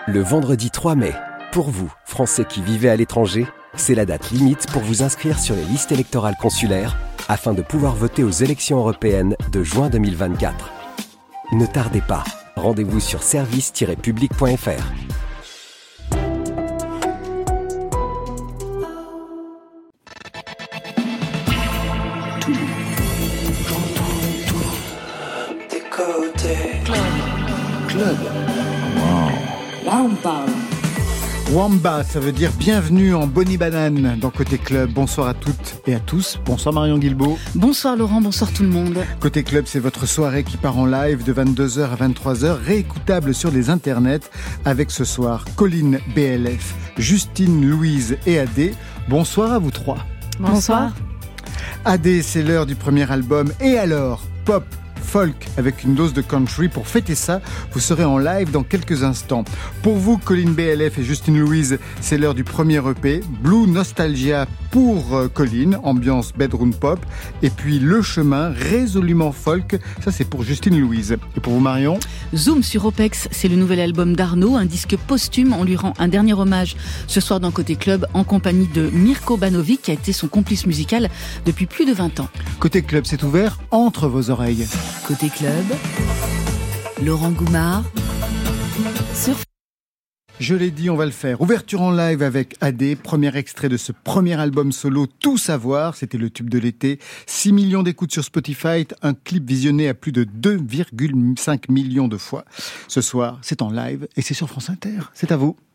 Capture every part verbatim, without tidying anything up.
Le vendredi trois mai, pour vous, Français qui vivez à l'étranger, c'est la date limite pour vous inscrire sur les listes électorales consulaires afin de pouvoir voter aux élections européennes de juin deux mille vingt-quatre. Ne tardez pas, rendez-vous sur service tiret public point f r. Club. Wow. Là, on parle. Wamba, ça veut dire bienvenue en Bonnie Banane dans Côté Club. Bonsoir à toutes et à tous. Bonsoir Marion Guilbault. Bonsoir Laurent, bonsoir tout le monde. Côté Club, c'est votre soirée qui part en live de vingt-deux heures à vingt-trois heures, réécoutable sur les internets avec ce soir Colline B L F, Justine, Louise et Adé. Bonsoir à vous trois. Bonsoir. Adé, c'est l'heure du premier album. Et alors, pop, folk avec une dose de country. Pour fêter ça, vous serez en live dans quelques instants. Pour vous, Colline B L F et Justine Louise, c'est l'heure du premier E P. Blue Nostalgia pour euh, Colline, ambiance bedroom pop. Et puis Le Chemin, résolument folk. Ça, c'est pour Justine Louise. Et pour vous, Marion ? Zoom sur Opex, c'est le nouvel album d'Arnaud, un disque posthume. On lui rend un dernier hommage ce soir dans Côté Club en compagnie de Mirko Banovic, qui a été son complice musical depuis plus de vingt ans. Côté Club, c'est ouvert entre vos oreilles. Côté Club, Laurent Goumard sur... Je l'ai dit, on va le faire. Ouverture en live avec Adé, premier extrait de ce premier album solo, Tout savoir. C'était le tube de l'été. six millions d'écoutes sur Spotify, un clip visionné à plus de deux virgule cinq millions de fois. Ce soir, c'est en live et c'est sur France Inter. C'est à vous.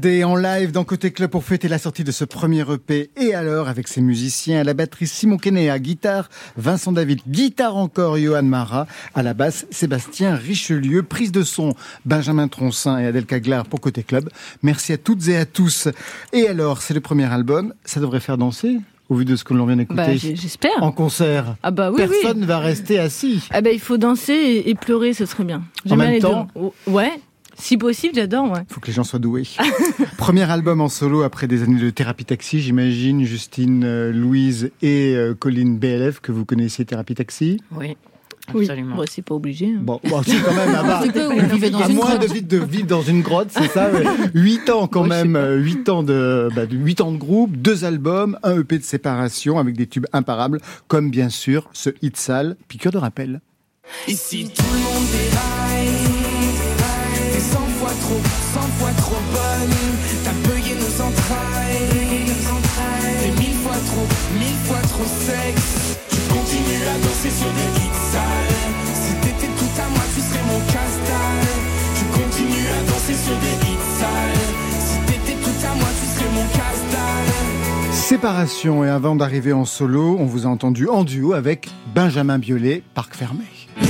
D en live dans Côté Club pour fêter la sortie de ce premier E P. Et alors, avec ses musiciens, à la batterie Simon Kené, à guitare Vincent David, guitare encore Johan Mara, à la basse Sébastien Richelieu, prise de son Benjamin Troncin et Adèle Caglar pour Côté Club. Merci à toutes et à tous. Et alors, c'est le premier album, ça devrait faire danser ? Au vu de ce que l'on vient d'écouter, bah, j'espère. En concert, ah bah oui, personne ne oui. va rester assis. Ah bah, il faut danser et, et pleurer, ce serait bien. J'aime en même temps deux. Ouais, si possible, j'adore. Ouais. Il faut que les gens soient doués. Premier album en solo après des années de Thérapie Taxi, j'imagine, Justine, euh, Louise et euh, Colline B L F, que vous connaissez, Thérapie Taxi. Oui. Oui, absolument. bon, c'est pas obligé. Hein. Bon, bon si quand même, à, bas, peu, on vivait dans à une moins grotte. de, vivre, de vivre dans une grotte, c'est ça. huit ans quand Moi, même, huit ans de, bah, huit ans de groupe, deux albums, un E P de séparation avec des tubes imparables, comme bien sûr ce hit sale, piqûre de rappel. Ici tout le monde déraille, t'es cent fois trop, cent fois trop bonne, t'as payé nos entrailles, t'es mille fois trop, mille fois trop sexe. Tu continues à danser sur des hits sales. Si t'étais tout à moi, tu serais mon casse-dalle. Tu continues à danser sur des hits sales. Si t'étais tout à moi, tu serais mon casse-dalle. Séparation, et avant d'arriver en solo, on vous a entendu en duo avec Benjamin Biolay, Parc Fermé.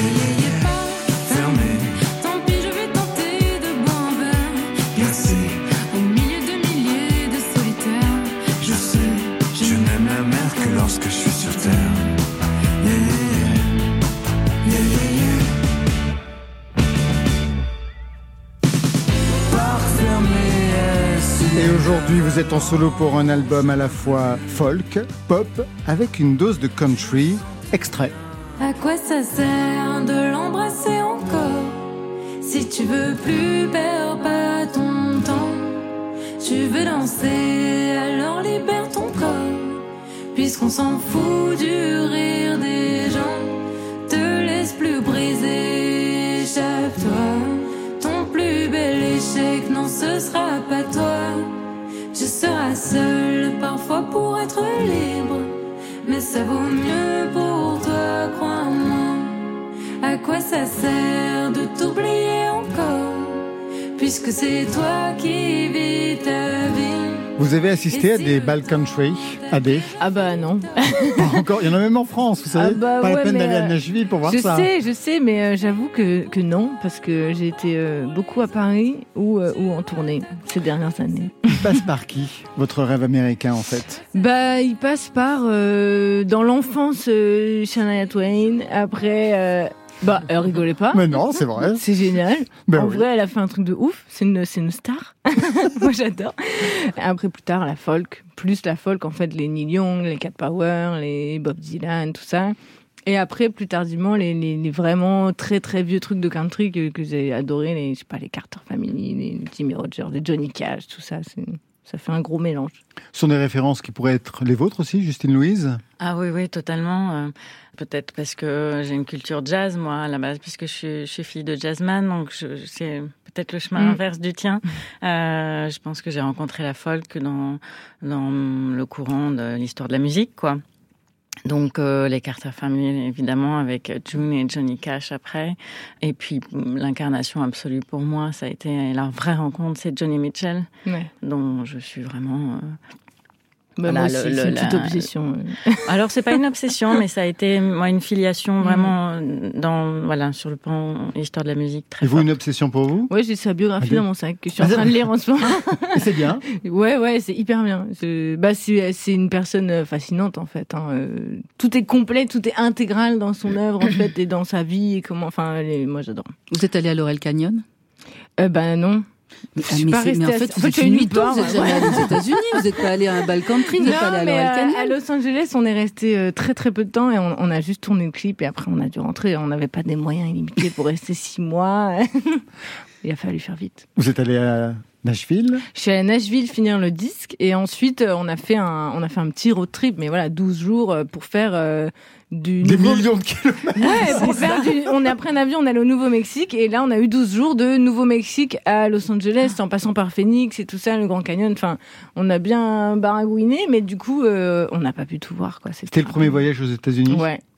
Lorsque je suis sur terre, yeah, yeah, yeah, yeah, yeah. Parc fermé. Et aujourd'hui, vous êtes en solo pour un album à la fois folk, pop, avec une dose de country. Extrait. À quoi ça sert de l'embrasser encore? Si tu veux plus, perds pas ton temps. Tu veux danser, alors libère ton corps. Puisqu'on s'en fout du rire des gens, te laisse plus briser, échappe-toi. Ton plus bel échec, non ce sera pas toi. Tu seras seul parfois pour être libre, mais ça vaut mieux pour toi, crois-moi. À quoi ça sert de t'oublier encore, puisque c'est toi qui vis ta vie. Vous avez assisté à des balles country, à des... Ah bah non. Pas encore, il y en a même en France, vous savez. Ah bah pas ouais, la peine d'aller euh, à Nashville pour voir je ça. Je sais, je sais, mais euh, j'avoue que, que non, parce que j'ai été euh, beaucoup à Paris ou, euh, ou en tournée ces dernières années. Il passe par qui, votre rêve américain en fait? Bah, il passe par, euh, dans l'enfance, euh, Shania Twain, après... Euh, Bah, elle rigolait pas. Mais non, c'est vrai. C'est génial. Ben en oui. vrai, elle a fait un truc de ouf. C'est une, c'est une star. Moi, j'adore. Après, plus tard, la folk. Plus la folk, en fait, les Neil Young, les Cat Power, les Bob Dylan, tout ça. Et après, plus tardivement, les, les, les vraiment très, très vieux trucs de country que, que j'ai adoré. Les, je sais pas, les Carter Family, les Jimmy Rogers, les Johnny Cash, tout ça. C'est, ça fait un gros mélange. Ce sont des références qui pourraient être les vôtres aussi, Justine Louise? Ah oui, oui, totalement. Euh, peut-être parce que j'ai une culture jazz, moi, à la base, puisque je suis, je suis fille de jazzman, donc je, c'est peut-être le chemin Mm. inverse du tien. Euh, je pense que j'ai rencontré la folk dans, dans le courant de l'histoire de la musique, quoi. Donc euh, les Carter Family, évidemment, avec June et Johnny Cash après. Et puis l'incarnation absolue pour moi, ça a été la vraie rencontre, c'est Johnny Mitchell, Ouais. dont je suis vraiment... Euh, Bah, Voilà, moi aussi, le- c'est le- une petite la- obsession. Alors c'est pas une obsession, mais ça a été moi une filiation vraiment dans voilà sur le plan histoire de la musique très Et vous, forte. une obsession pour vous? Ouais, j'ai sa biographie Allez. dans mon sac que je suis en train de lire en ce moment. Et c'est bien. Ouais, ouais, c'est hyper bien. C'est, bah, c'est, c'est une personne fascinante en fait. Hein. Euh, Tout est complet, tout est intégral dans son œuvre en fait et dans sa vie et comment. Enfin, elle est- moi j'adore. Vous êtes allé à Laurel Canyon? Euh, ben non. Mais, Je suis mais pas c'est- mais en restée fait, à- vous en êtes fait, je une suis mytho, nulle vous part, êtes jamais allé aux États-Unis, vous n'êtes pas allé à un bal country, vous n'êtes pas allé à mais Laurel euh, Canyon. à Los Angeles, on est resté euh, très très peu de temps et on, on a juste tourné le clip et après on a dû rentrer. On n'avait pas des moyens illimités pour rester six mois. Il a fallu faire vite. Vous êtes allé à Nashville? Je suis allée à Nashville finir le disque et ensuite euh, on a fait un on a fait un petit road trip, mais voilà, douze jours euh, pour faire euh, du Des nouveau... millions de kilomètres. Ouais, pour faire du... on a pris un avion, on allait au Nouveau-Mexique et là on a eu douze jours de Nouveau-Mexique à Los Angeles en passant par Phoenix et tout ça, le Grand Canyon. Enfin, on a bien baragouiné, mais du coup euh, on n'a pas pu tout voir quoi. C'était le premier voyage aux États-Unis? Ouais.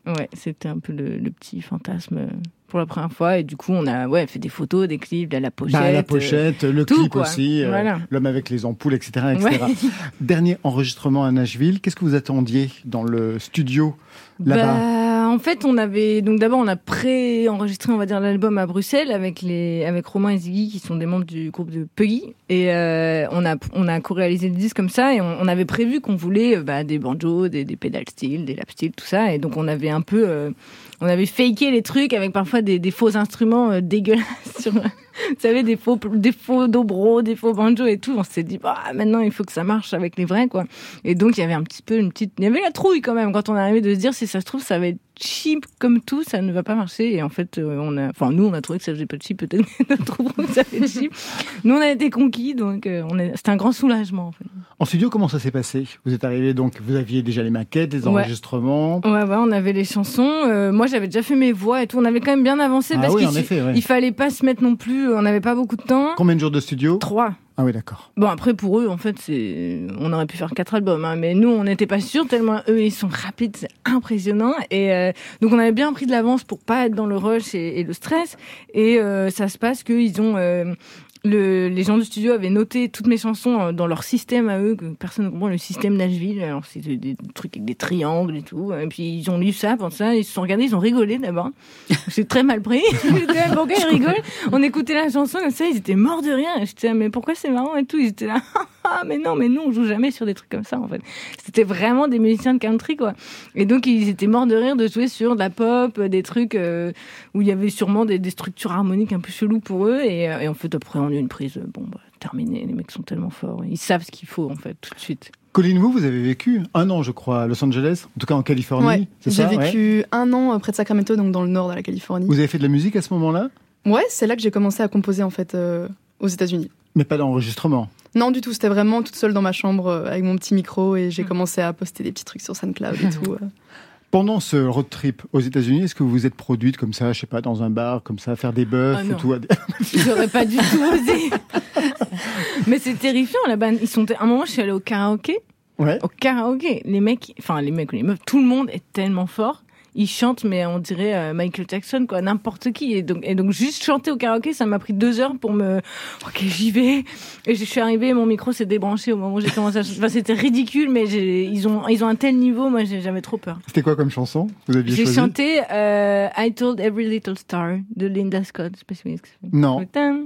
Ouais, c'était un peu le, le petit fantasme pour la première fois. Et du coup, on a ouais, fait des photos, des clips, la pochette. Bah, la pochette, euh, le tout, clip quoi. aussi, euh, Voilà. l'homme avec les ampoules, et cetera, et cetera. Ouais. Dernier enregistrement à Nashville. Qu'est-ce que vous attendiez dans le studio là-bas? Bah, en fait, on avait donc d'abord on a pré-enregistré, on va dire, l'album à Bruxelles avec les avec Romain et Ziggy qui sont des membres du groupe de Puggy et euh, on a on a co-réalisé le disque comme ça et on, on avait prévu qu'on voulait bah, des banjos, des, des pédales steel, des lap steel, tout ça et donc on avait un peu euh, on avait faké les trucs avec parfois des, des faux instruments euh, dégueulasses sur vous savez, des faux, des faux dobro, des faux banjos et tout. On s'est dit, bah, maintenant, il faut que ça marche avec les vrais, quoi. Et donc, il y avait un petit peu une petite, il y avait la trouille quand même quand on est arrivé de se dire, si ça se trouve, ça va être cheap comme tout, ça ne va pas marcher. Et en fait, on a, enfin, nous, on a trouvé que ça faisait pas de cheap, peut-être que d'autres trouveront que ça fait cheap. Nous, on a été conquis, donc, on est, c'était un grand soulagement, en fait. En studio, comment ça s'est passé? Vous êtes arrivé, donc, vous aviez déjà les maquettes, les enregistrements. Ouais, ouais, on avait les chansons. Euh, moi, j'avais déjà fait mes voix et tout. On avait quand même bien avancé ah parce oui, qu'il en effet, ouais. il fallait pas se mettre non plus, on n'avait pas beaucoup de temps. Combien de jours de studio? Trois. Ah oui, d'accord. Bon, après, pour eux, en fait, c'est, on aurait pu faire quatre albums, hein, mais nous, on n'était pas sûrs, tellement eux, ils sont rapides, c'est impressionnant. Et euh, donc, on avait bien pris de l'avance pour pas être dans le rush et, et le stress. Et euh, ça se passe qu'ils ont... Euh, Le, les gens du studio avaient noté toutes mes chansons dans leur système à eux, que personne ne comprend, le système Nashville. Alors, c'était des trucs avec des triangles et tout. Et puis, ils ont lu ça, pour ça, ils se sont regardés, ils ont rigolé d'abord. J'ai très mal pris. J'étais là, pourquoi ils rigolent? On écoutait la chanson comme ça, ils étaient morts de rire. Et j'étais là, mais pourquoi c'est marrant et tout? Ils étaient là, ah, mais non, mais nous, on joue jamais sur des trucs comme ça, en fait. C'était vraiment des musiciens de country, quoi. Et donc, ils étaient morts de rire de jouer sur de la pop, des trucs euh, où il y avait sûrement des, des structures harmoniques un peu cheloues pour eux. Et, et en fait, après, on a eu une prise, bon, bah, terminé. Les mecs sont tellement forts. Ils savent ce qu'il faut, en fait, tout de suite. Colline, vous, vous avez vécu un an, je crois, à Los Angeles, en tout cas en Californie. Ouais, c'est j'ai ça, vécu ouais. un an près de Sacramento, donc dans le nord de la Californie. Vous avez fait de la musique à ce moment-là? Ouais, c'est là que j'ai commencé à composer, en fait, euh, aux États-Unis. Mais pas d'enregistrement? Non, du tout. C'était vraiment toute seule dans ma chambre euh, avec mon petit micro et j'ai mmh. commencé à poster des petits trucs sur SoundCloud et tout. Euh. Pendant ce road trip aux États-Unis, est-ce que vous vous êtes produite comme ça, je sais pas, dans un bar, comme ça, faire des bœufs ah et tout? J'aurais pas du tout osé. Mais c'est terrifiant là-bas. Ils sont. À un moment, je suis allée au karaoké. Ouais. Au karaoké, les mecs, enfin les mecs ou les meufs, tout le monde est tellement fort. Ils chantent, mais on dirait euh, Michael Jackson, quoi, n'importe qui. Et donc, et donc, juste chanter au karaoké, ça m'a pris deux heures pour me. Ok, j'y vais. Et je suis arrivée, mon micro s'est débranché au moment où j'ai commencé à chanter. Enfin, c'était ridicule, mais j'ai... ils ont, ils ont un tel niveau, moi, j'avais trop peur. C'était quoi comme chanson vous aviez J'ai choisi? chanté euh, I Told Every Little Star de Linda Scott. Je sais pas si vous voyez ce que c'est. Non.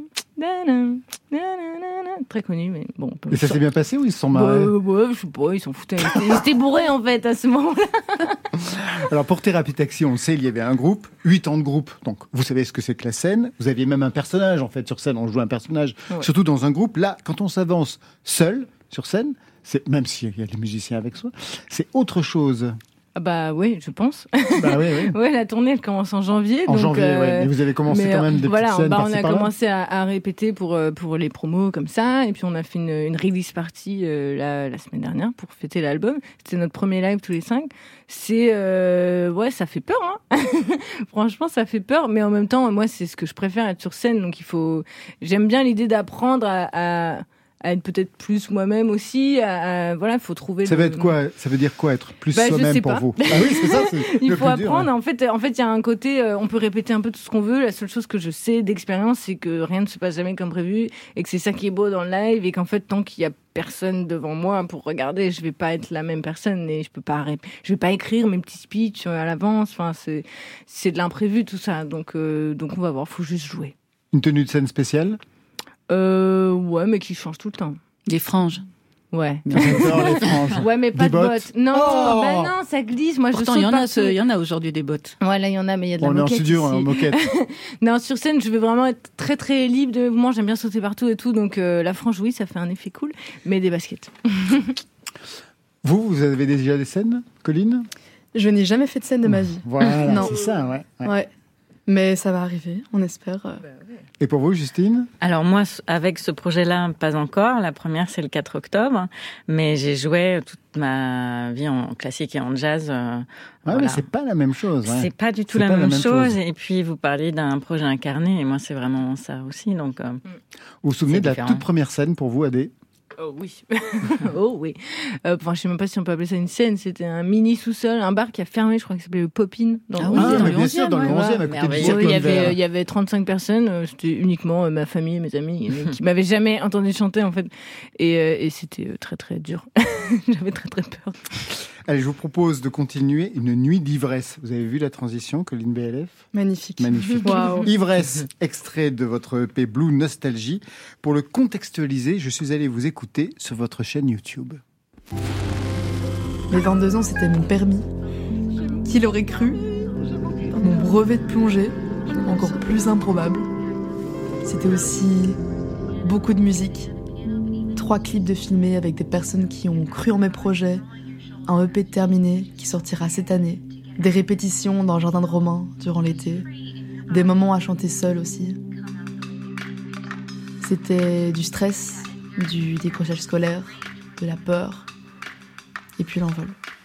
Très connu, mais bon. Et ça s'est bien passé ou ils se sont marrés? Bah, ouais, je sais pas, ils s'en foutaient. Ils étaient bourrés en fait à ce moment-là. Alors pour Thérapie Taxi, on le sait, il y avait un groupe, huit ans de groupe. Donc vous savez ce que c'est que la scène. Vous aviez même un personnage en fait sur scène. On joue un personnage, ouais. Surtout dans un groupe. Là, quand on s'avance seul sur scène, c'est même s'il y a des musiciens avec soi, c'est autre chose. Ah bah oui, je pense. Bah oui, oui. Ouais, la tournée elle commence en janvier. En donc, janvier, euh, ouais. Mais vous avez commencé mais, quand même des voilà, petites scènes bah, par-ci on a par-là. commencé à, à répéter pour pour les promos comme ça, et puis on a fait une, une release party euh, la, la semaine dernière pour fêter l'album. C'était notre premier live tous les cinq. C'est euh, ouais, ça fait peur, hein. Franchement, ça fait peur, mais en même temps, moi, c'est ce que je préfère, être sur scène. Donc il faut. J'aime bien l'idée d'apprendre à, à à être peut-être plus moi-même aussi. À, à, voilà, faut trouver. Ça le... va être quoi? Ça veut dire quoi être plus bah, soi-même pour pas. vous? Ah oui, c'est ça. C'est il le faut plus apprendre. dur, ouais. En fait, en fait, il y a un côté. Euh, on peut répéter un peu tout ce qu'on veut. La seule chose que je sais d'expérience, c'est que rien ne se passe jamais comme prévu et que c'est ça qui est beau dans le live et qu'en fait, tant qu'il y a personne devant moi pour regarder, je vais pas être la même personne et je peux pas. Rép... Je vais pas écrire mes petits speeches à l'avance. Enfin, c'est c'est de l'imprévu tout ça. Donc euh, donc on va voir. Faut juste jouer. Une tenue de scène spéciale? Euh, ouais, mais qui change tout le temps. Des franges. Ouais. J'adore les franges. Ouais, mais pas des de bottes. bottes. Non, oh bah non, ça glisse. Moi, Pourtant, je il y en a, ce... il y en a aujourd'hui des bottes. Ouais, là, il y en a, mais il y a de bon, la on moquette est en studio, ici. en moquette. Non, sur scène, je veux vraiment être très, très libre de mouvement. J'aime bien sauter partout et tout. Donc, euh, la frange, oui, ça fait un effet cool. Mais des baskets. Vous, vous avez déjà des scènes, Colline? Je n'ai jamais fait de scène de ma vie. Voilà, non. c'est ça, ouais. ouais. Ouais. Mais ça va arriver, on espère. Et pour vous, Justine? Alors moi, avec ce projet-là, pas encore. La première, c'est le quatre octobre. Mais j'ai joué toute ma vie en classique et en jazz. Euh, ouais, voilà. mais c'est pas la même chose. Ouais. C'est pas du tout c'est la, pas même, la même chose. chose. Et puis, vous parlez d'un projet incarné. Et moi, c'est vraiment ça aussi. Donc, euh, vous vous souvenez de la différent. toute première scène pour vous, Adé? Oh oui. oh oui. Euh, enfin, je sais même pas si on peut appeler ça une scène. C'était un mini sous-sol, un bar qui a fermé, je crois que ça s'appelait le Pop-In. Dans Ah oui, ah, mais bien sûr, dans le onzième, à côté du Cirque Il y avait, Longueur. il y avait trente-cinq personnes. euh, C'était uniquement euh, ma famille et mes amis euh, qui m'avaient jamais entendu chanter, en fait. Et, euh, et c'était euh, très, très dur. J'avais très, très peur. Allez, je vous propose de continuer une nuit d'ivresse. Vous avez vu la transition, Colline B L F ? Magnifique. Magnifique. Waouh. Ivresse, extrait de votre E P Blue Nostalgie. Pour le contextualiser, je suis allé vous écouter sur votre chaîne YouTube. Mes vingt-deux ans, c'était mon permis. Qui l'aurait cru ? Mon brevet de plongée, encore plus improbable. C'était aussi beaucoup de musique. Trois clips de filmés avec des personnes qui ont cru en mes projets. Un E P terminé qui sortira cette année. Des répétitions dans le jardin de Romain durant l'été. Des moments à chanter seul aussi. C'était du stress, du décrochage scolaire, de la peur, et puis l'envol.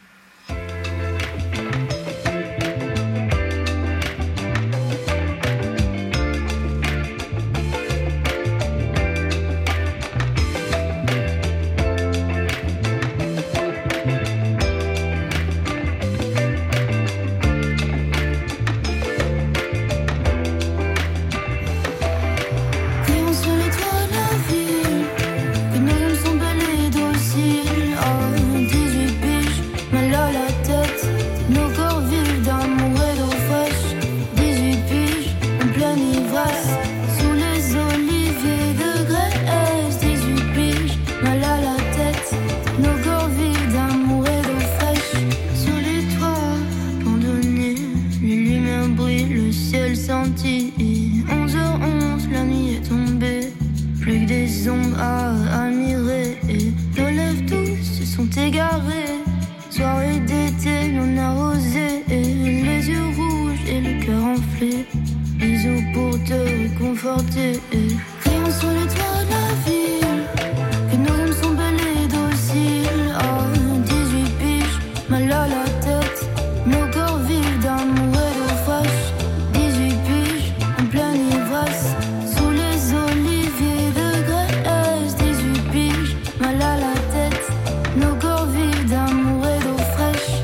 onze heures onze, la nuit est tombée. Plus que des ombres à admirer. Nos lèvres tous se sont égarés. Soirée d'été non arrosée. Les yeux rouges et le cœur enflé. Bisous pour te réconforter. Crions sur les toits de la ville que nos âmes sont belles et dociles. Oh, dix-huit piges, mal à la tête. Nos corps vivent d'amour et d'eau fraîche. dix-huit piges, en pleine ivresse. Sous les oliviers de Grèce. dix-huit piges, mal à la tête. Nos corps vivent d'amour et d'eau fraîche.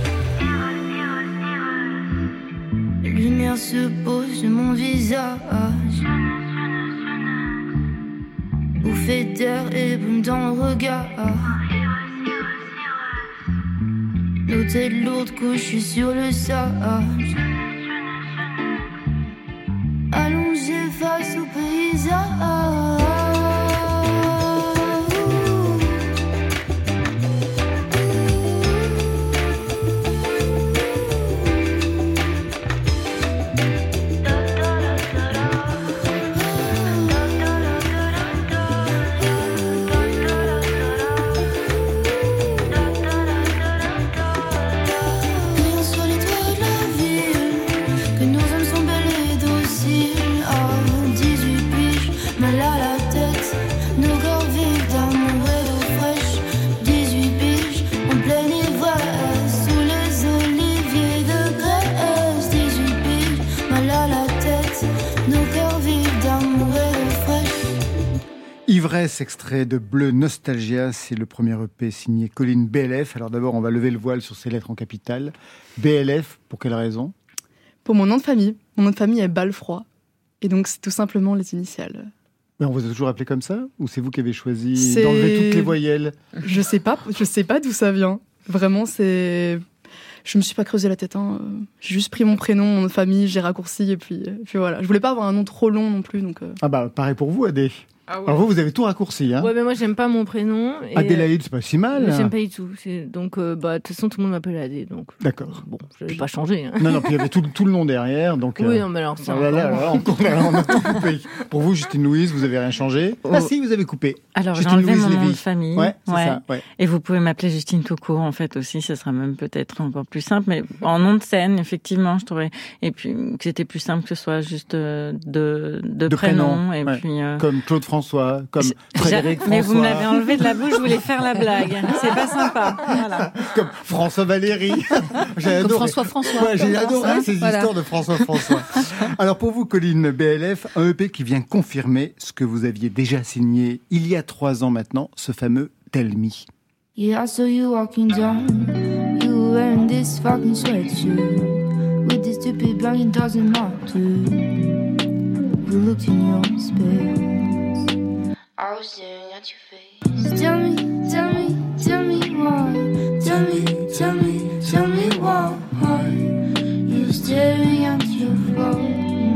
La lumière se pose sur mon visage. Bouffée d'air et brume dans le regard. Nos têtes lourdes couchées sur le sage. Allongées face au paysage. Ivresse, extrait de Bleu Nostalgia, c'est le premier E P signé Colline B L F. Alors d'abord, on va lever le voile sur ces lettres en capitale. B L F, pour quelle raison ? Pour mon nom de famille. Mon nom de famille est Balfroid. Et donc, c'est tout simplement les initiales. Mais on vous a toujours appelé comme ça ? Ou c'est vous qui avez choisi C'est... d'enlever toutes les voyelles ? Je sais pas, je sais pas d'où ça vient. Vraiment, c'est... Je me suis pas creusé la tête. Hein. J'ai juste pris mon prénom, mon nom de famille, j'ai raccourci et puis, et puis voilà. Je voulais pas avoir un nom trop long non plus. Donc, euh... Ah bah, pareil pour vous, Adé. Ah ouais. Alors vous, vous avez tout raccourci, hein ? Ouais, mais moi, j'aime pas mon prénom. Et Adélaïde, c'est pas si mal. Mais j'aime pas du tout. C'est... Donc, euh, bah, de toute façon, tout le monde m'appelle Adé. Donc... D'accord. Bon, je vais pas changer. Hein. Non, non, puis il y avait tout, tout le nom derrière. Donc, oui, euh... non, mais alors, ça. Oh là là, là, encore, là, on a tout coupé. Pour vous, Justine Louise, vous avez rien changé ? Oh. Ah si, vous avez coupé. Alors, j'ai Justine enlevé Louise mon nom Lévy. de famille. Ouais, c'est ouais. ça, ouais. Et vous pouvez m'appeler Justine tout court, en fait, aussi. Ça sera même peut-être encore plus simple. Mais en nom de scène, effectivement, je trouvais. Et puis, que c'était plus simple que ce soit juste de, de, de, de prénom. prénom. Et Ouais. puis, euh... Comme Claude François, comme Frédéric François. Mais vous me l'avez enlevé de la bouche, je voulais faire la blague. C'est pas sympa. Voilà. Comme François Valéry. J'ai Comme adoré. François François. Ouais, j'ai Comme adoré ça, ces voilà. histoires de François François. Alors pour vous, Colline B L F, un E P qui vient confirmer ce que vous aviez déjà signé il y a trois ans maintenant, ce fameux Tell Me. Yeah, I saw you walking down. You were wearing this fucking sweatshirt with this stupid blanket, it doesn't matter. You looked in your space. I was staring at your face. Tell me, tell me, tell me why. Tell me, tell me, tell me why. You staring at your phone.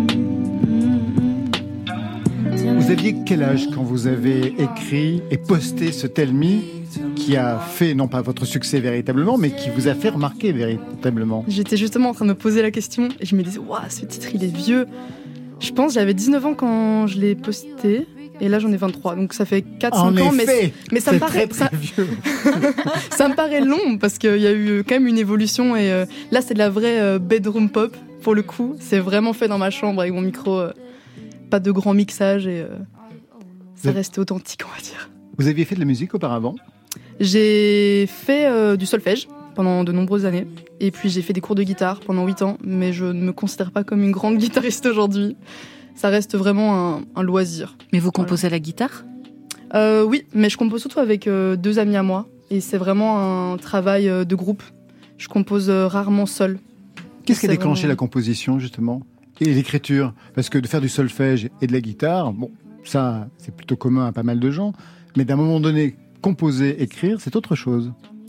Vous aviez quel âge quand vous avez écrit et posté ce Tell Me qui a fait, non pas votre succès véritablement, mais qui vous a fait remarquer véritablement? J'étais justement en train de me poser la question et je me disais, waouh, ce titre il est vieux. Je pense que j'avais dix-neuf ans quand je l'ai posté et là j'en ai vingt-trois, donc ça fait quatre cinq ans. Effet, mais, mais ça c'est me paraît très, très ça, vieux. ça me paraît long parce qu'il y a eu quand même une évolution et euh, là c'est de la vraie euh, bedroom pop pour le coup. C'est vraiment fait dans ma chambre avec mon micro. Euh, Pas de grand mixage et euh, ça reste authentique, on va dire. Vous aviez fait de la musique auparavant? J'ai fait euh, du solfège pendant de nombreuses années et puis j'ai fait des cours de guitare pendant huit ans, mais je ne me considère pas comme une grande guitariste aujourd'hui. Ça reste vraiment un, un loisir. Mais vous composez voilà. la guitare? euh, Oui, mais je compose surtout avec euh, deux amis à moi et c'est vraiment un travail euh, de groupe. Je compose euh, rarement seule. Qu'est-ce qui a C'est déclenché vraiment... la composition justement? Et l'écriture, parce que de faire du solfège et de la guitare, bon, ça, c'est plutôt commun à pas mal de gens, mais d'un moment donné, composer, écrire, c'est autre chose.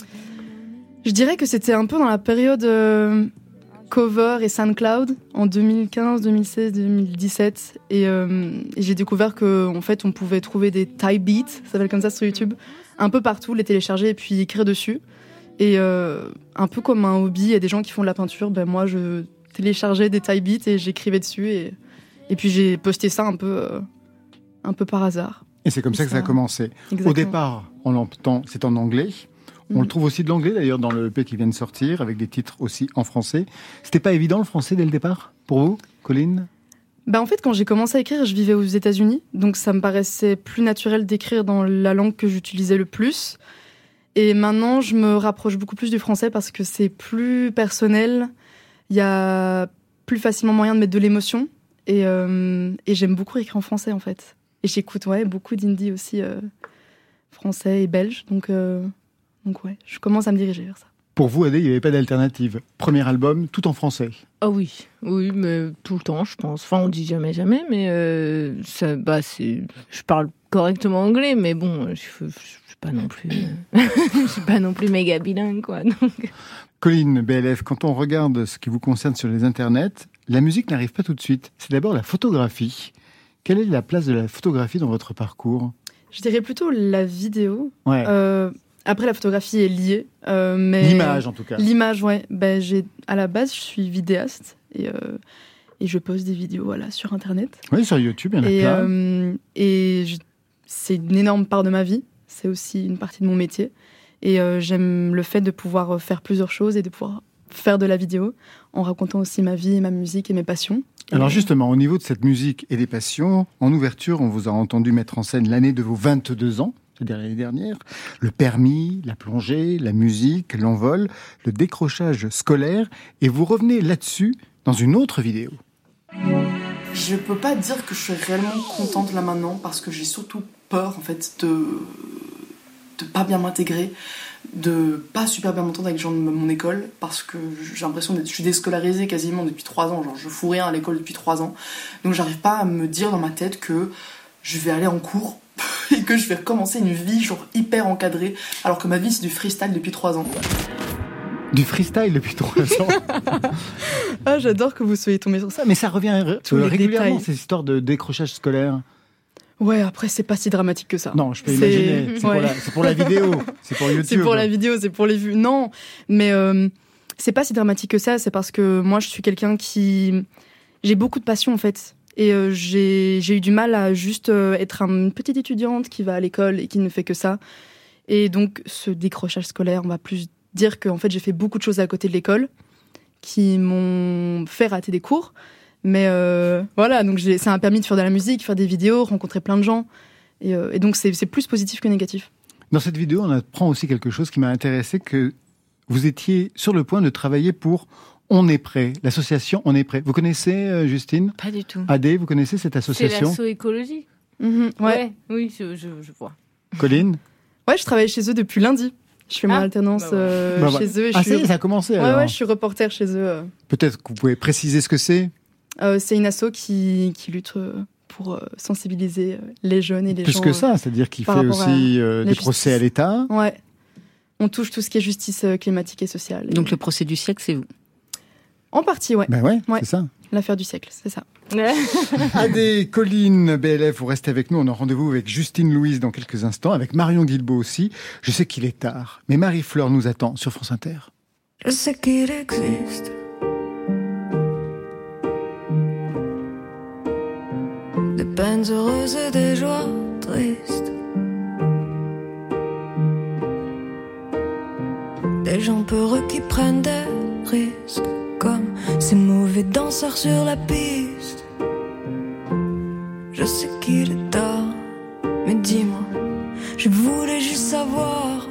Je dirais que c'était un peu dans la période euh, cover et SoundCloud, en deux mille quinze, deux mille seize, deux mille dix-sept, et, euh, et j'ai découvert qu'en fait, on pouvait trouver des type beats, ça s'appelle comme ça sur YouTube, un peu partout, les télécharger et puis écrire dessus. Et euh, un peu comme un hobby, il y a des gens qui font de la peinture, ben moi, je... téléchargeais des type beats et j'écrivais dessus et, et puis j'ai posté ça un peu, euh, un peu par hasard. Et c'est comme ça, ça que ça a commencé. Exactement. Au départ, on l'entend, c'est en anglais. On mmh. le trouve aussi de l'anglais d'ailleurs dans le E P qui vient de sortir avec des titres aussi en français. C'était pas évident le français dès le départ pour vous, Colline? Bah en fait, quand j'ai commencé à écrire, je vivais aux États-Unis, donc ça me paraissait plus naturel d'écrire dans la langue que j'utilisais le plus. Et maintenant, je me rapproche beaucoup plus du français parce que c'est plus personnel. Il y a plus facilement moyen de mettre de l'émotion et, euh, et j'aime beaucoup écrire en français en fait. Et j'écoute ouais, beaucoup d'indie aussi euh, français et belge, donc, euh, donc ouais, je commence à me diriger vers ça. Pour vous, Adé, il n'y avait pas d'alternative. Premier album, tout en français. Ah oui, oui, mais tout le temps, je pense. Enfin, on dit jamais, jamais, mais euh, ça, bah, c'est, je parle correctement anglais, mais bon, je ne suis pas non plus, je suis pas non plus méga bilingue, quoi. Donc... Colline B L F, quand on regarde ce qui vous concerne sur les internets, la musique n'arrive pas tout de suite. C'est d'abord la photographie. Quelle est la place de la photographie dans votre parcours? Je dirais plutôt la vidéo. Ouais. Euh, après, la photographie est liée. Euh, mais l'image, en tout cas. L'image, ouais. Ben, j'ai, à la base, je suis vidéaste et, euh, et je poste des vidéos voilà, sur Internet. Oui, sur YouTube, il y en a et, plein. Euh, et je, c'est une énorme part de ma vie. C'est aussi une partie de mon métier. Et euh, j'aime le fait de pouvoir faire plusieurs choses et de pouvoir faire de la vidéo en racontant aussi ma vie, ma musique et mes passions. Et Alors justement, au niveau de cette musique et des passions, en ouverture, on vous a entendu mettre en scène l'année de vos vingt-deux ans, c'est-à-dire l'année dernière, le permis, la plongée, la musique, l'envol, le décrochage scolaire, et vous revenez là-dessus dans une autre vidéo. Je peux pas dire que je suis réellement contente là maintenant parce que j'ai surtout peur en fait de de pas bien m'intégrer, de pas super bien m'entendre avec les gens de mon école parce que j'ai l'impression d'être, je suis déscolarisée quasiment depuis trois ans, genre je fous rien à l'école depuis trois ans, donc j'arrive pas à me dire dans ma tête que je vais aller en cours et que je vais recommencer une vie genre hyper encadrée alors que ma vie c'est du freestyle depuis trois ans. Du freestyle depuis trois ans. Ah, j'adore que vous soyez tombé sur ça. Mais ça revient Tous les régulièrement, détails. ces histoires de décrochage scolaire. Ouais, après, c'est pas si dramatique que ça. Non, je peux c'est... imaginer. C'est, ouais. pour la, c'est pour la vidéo, c'est pour YouTube. C'est pour la vidéo, c'est pour les vues. Non, mais euh, c'est pas si dramatique que ça. C'est parce que moi, je suis quelqu'un qui... J'ai beaucoup de passion, en fait. Et euh, j'ai, j'ai eu du mal à juste euh, être une petite étudiante qui va à l'école et qui ne fait que ça. Et donc, ce décrochage scolaire, on va plus dire que en fait, j'ai fait beaucoup de choses à côté de l'école qui m'ont fait rater des cours. Mais euh, voilà, donc j'ai, ça m'a permis de faire de la musique, faire des vidéos, rencontrer plein de gens. Et, euh, et donc, c'est, c'est plus positif que négatif. Dans cette vidéo, on apprend aussi quelque chose qui m'a intéressé, que vous étiez sur le point de travailler pour On est prêt, l'association On est prêt. Vous connaissez, euh, Justine? Pas du tout. Adé, vous connaissez cette association? C'est l'asso écologie. Mmh, ouais. ouais. Oui, je, je, je vois. Colline? Ouais, je travaille chez eux depuis lundi. Je fais Ah, mon alternance bah ouais. euh, Bah, chez voilà. eux. Et Ah, je ça y suis... est, ça a commencé Ouais, alors. ouais, je suis reporter chez eux. euh. Peut-être que vous pouvez préciser ce que c'est. Euh, c'est une asso qui, qui lutte euh, pour euh, sensibiliser euh, les jeunes et les Plus gens. que euh, ça, c'est-à-dire qu'il fait par rapport aussi à euh, la des procès à justice. l'État. Ouais. On touche tout ce qui est justice euh, climatique et sociale. Et- Donc le procès du siècle, c'est vous. En partie, ouais. Ben ouais, Ouais. c'est ça. L'affaire du siècle, c'est ça. Adé, Colline, B L F, vous restez avec nous. On a rendez-vous avec Justine Louise dans quelques instants, avec Marion Guilbault aussi. Je sais qu'il est tard, mais Marie-Fleur nous attend sur France Inter. Je sais qu'il existe des peines heureuses et des joies tristes, des gens peureux qui prennent des risques, comme ces mauvais danseurs sur la piste. Je sais qu'il est tard, mais dis-moi, je voulais juste savoir.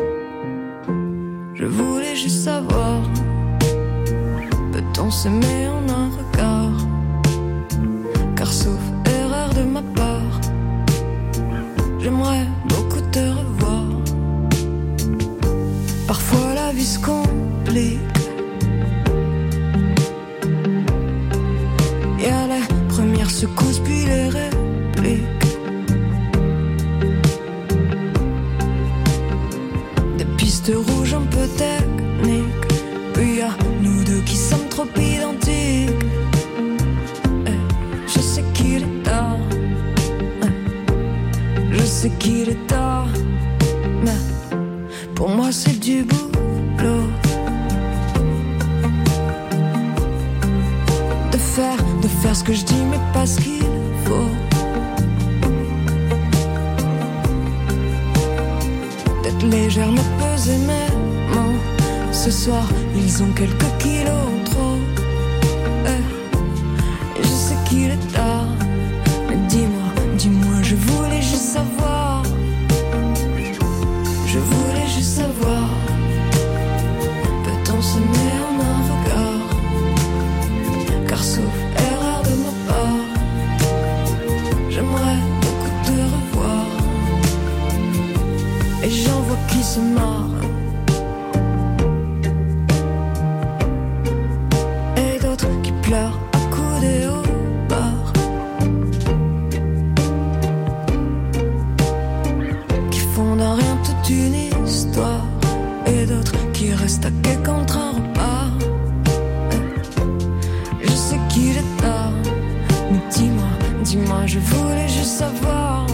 Je voulais juste savoir, peut-on s'aimer en un regard? Car sauf erreur de ma part, j'aimerais beaucoup te revoir. Parfois la vie se complique, y a les premières secousses puis les répliques. Des pistes rouges un peu techniques, puis y a nous deux qui sommes trop identiques. Eh, je sais qu'il est tard, eh, je sais qu'il est tard, mais pour moi c'est du boulot. De faire, de faire ce que je dis mais pas ce qu'il faut. D'être légère mais peser mes mots. Ce soir ils ont quelques kilos en trop. Eh, je sais qu'il est tard, mais dis-moi, dis-moi, je voulais juste savoir. Je voulais juste savoir, peut-on s'aimer en un regard? Car sauf erreur de ma part, j'aimerais beaucoup te revoir. Et j'en vois qui se marrent, et d'autres qui pleurent accoudés au bar, qui font d'un rien toute une histoire, et d'autres qui restent à quai contre un repas. Je sais qu'il est tard, mais dis-moi, dis-moi, je voulais juste savoir.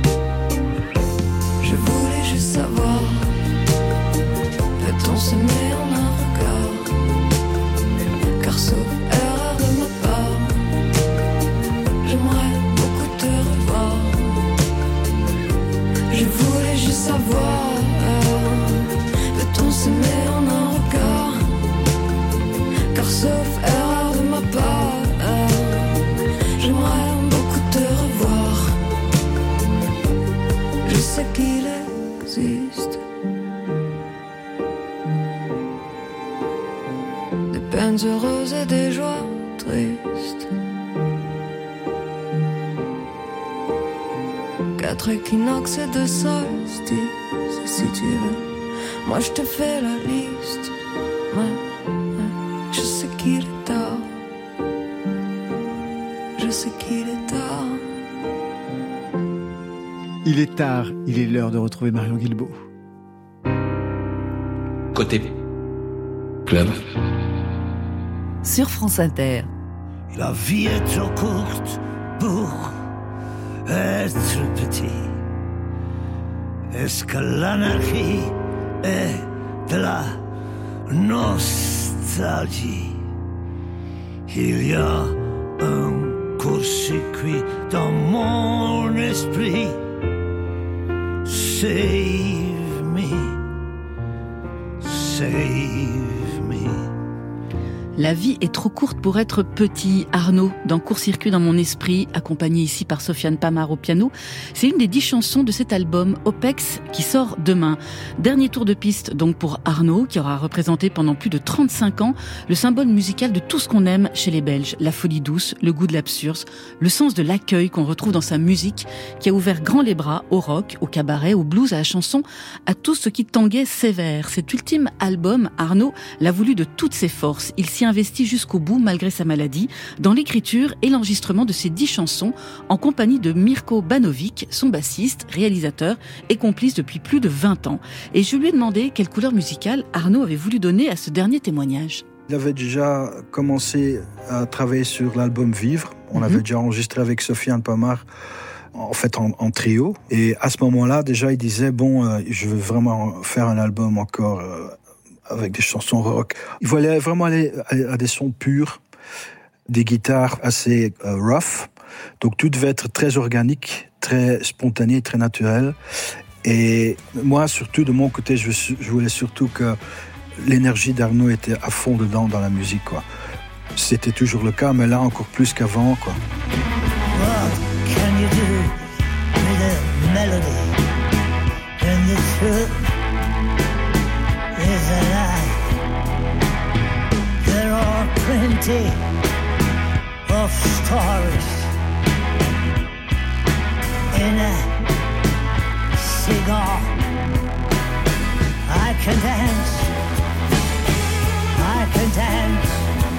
Je voulais juste savoir, peut-on s'aimer en un regard? Car sauf erreur de ma part, j'aimerais beaucoup te revoir. Je voulais juste savoir, peut-on s'aimer en un regard? Car sauf erreur de ma part, j'aimerais beaucoup te revoir. Je sais qu'il existe des peines heureuses et des joies tristes, quatre équinoxes et deux solstices. Si tu veux, moi je te fais la liste. Ouais, ouais. Je sais qu'il est tard, je sais qu'il est tard. Il est tard, il est l'heure de retrouver Marion Guilbault. Côté club. Sur France Inter. La vie est trop courte pour être petit. Est-ce que l'anarchie est de la nostalgie? Il y a un court-circuit dans mon esprit. Save me, save me. La vie est trop courte pour être petit. Arnaud, dans Court-circuit dans mon esprit, accompagné ici par Sofiane Pamar au piano, c'est une des dix chansons de cet album Opex qui sort demain. Dernier tour de piste donc pour Arnaud, qui aura représenté pendant plus de trente-cinq ans le symbole musical de tout ce qu'on aime chez les Belges. La folie douce, le goût de l'absurde, le sens de l'accueil qu'on retrouve dans sa musique, qui a ouvert grand les bras au rock, au cabaret, au blues, à la chanson, à tout ce qui tanguait sévère. Cet ultime album, Arnaud l'a voulu de toutes ses forces. Il s'y investi jusqu'au bout, malgré sa maladie, dans l'écriture et l'enregistrement de ses dix chansons, en compagnie de Mirko Banovic, son bassiste, réalisateur et complice depuis plus de vingt ans. Et je lui ai demandé quelle couleur musicale Arnaud avait voulu donner à ce dernier témoignage. Il avait déjà commencé à travailler sur l'album Vivre. On mm-hmm. avait déjà enregistré avec Sofiane Pamar, en fait en, en trio. Et à ce moment-là, déjà, il disait, bon, euh, je veux vraiment faire un album encore... Euh, avec des chansons rock. Il voulait vraiment aller à des sons purs, des guitares assez euh, rough. Donc tout devait être très organique, très spontané, très naturel. Et moi, surtout, de mon côté, je, je voulais surtout que l'énergie d'Arnaud était à fond dedans dans la musique, quoi. C'était toujours le cas, mais là, encore plus qu'avant, quoi. What can you do with a melody when the truth is a lie? There are plenty of stories in a cigar. I can dance, I can dance.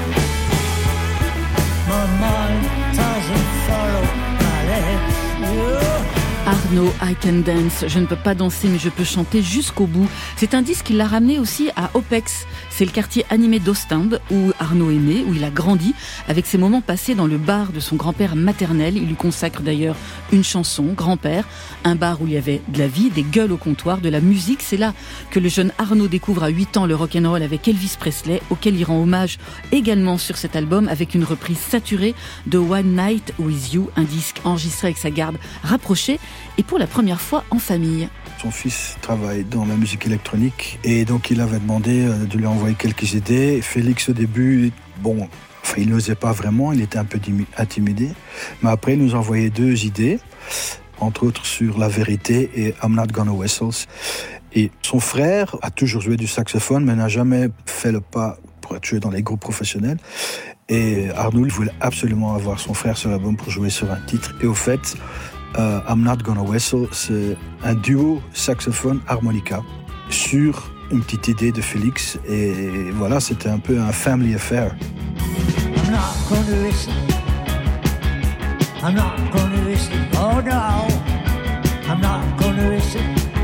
My mind doesn't follow my legs. You Arnaud, I Can Dance. Je ne peux pas danser, mais je peux chanter jusqu'au bout. C'est un disque qui l'a ramené aussi à Opex. C'est le quartier animé d'Ostende, où Arnaud est né, où il a grandi, avec ses moments passés dans le bar de son grand-père maternel. Il lui consacre d'ailleurs une chanson, Grand-père, un bar où il y avait de la vie, des gueules au comptoir, de la musique. C'est là que le jeune Arnaud découvre à huit ans le rock'n'roll avec Elvis Presley, auquel il rend hommage également sur cet album, avec une reprise saturée de One Night With You, un disque enregistré avec sa garde rapprochée, et pour la première fois en famille. Son fils travaille dans la musique électronique et donc il avait demandé de lui envoyer quelques idées. Félix au début, bon, enfin il n'osait pas vraiment, il était un peu intimidé. Mais après il nous a envoyé deux idées, entre autres sur La Vérité et I'm Not Gonna Whistle. Et son frère a toujours joué du saxophone mais n'a jamais fait le pas pour être joué dans les groupes professionnels. Et Arnaud voulait absolument avoir son frère sur l'album pour jouer sur un titre. Et au fait, Uh, I'm Not Gonna Whistle, c'est un duo saxophone-harmonica sur une petite idée de Félix. Et voilà, c'était un peu un family affair. I'm not gonna whistle. I'm not gonna whistle. Oh no. I'm not gonna whistle.